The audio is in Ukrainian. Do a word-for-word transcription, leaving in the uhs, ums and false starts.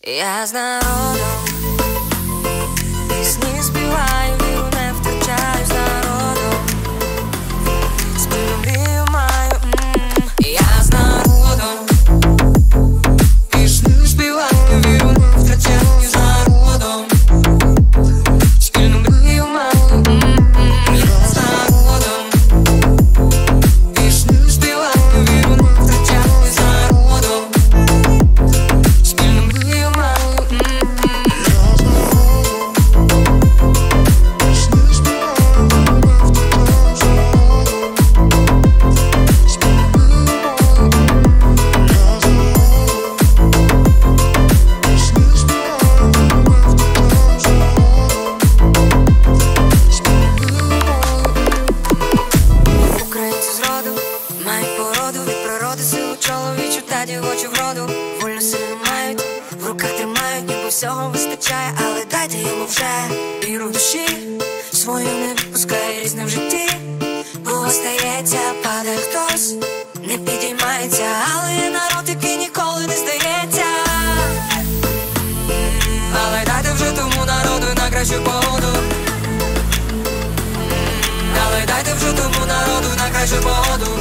Я з народом пісні співаю, віру не втрачаю з народом, спільну мрію маю. м-м. Я з народом пісні співаю, віру не втрачаю з народом, спільну мрію маю. м-м. Я з народом пісні співаю, віру не втрачаю з народом, спільну мрію маю. Українці зроду мають породу, від природи силу чоловічу та дівочу вроду. Вольну сильну мають, в руках тримають, ніби всього вистачає, але дайте йому вже віру в душі свою не відпускає, різне в житті. Бо стається, падає хтось, не підіймається, але є народ, який ніколи не здається. Але дайте вже тому народу на кращу погоду. Але дайте вже тому народу на кращу погоду.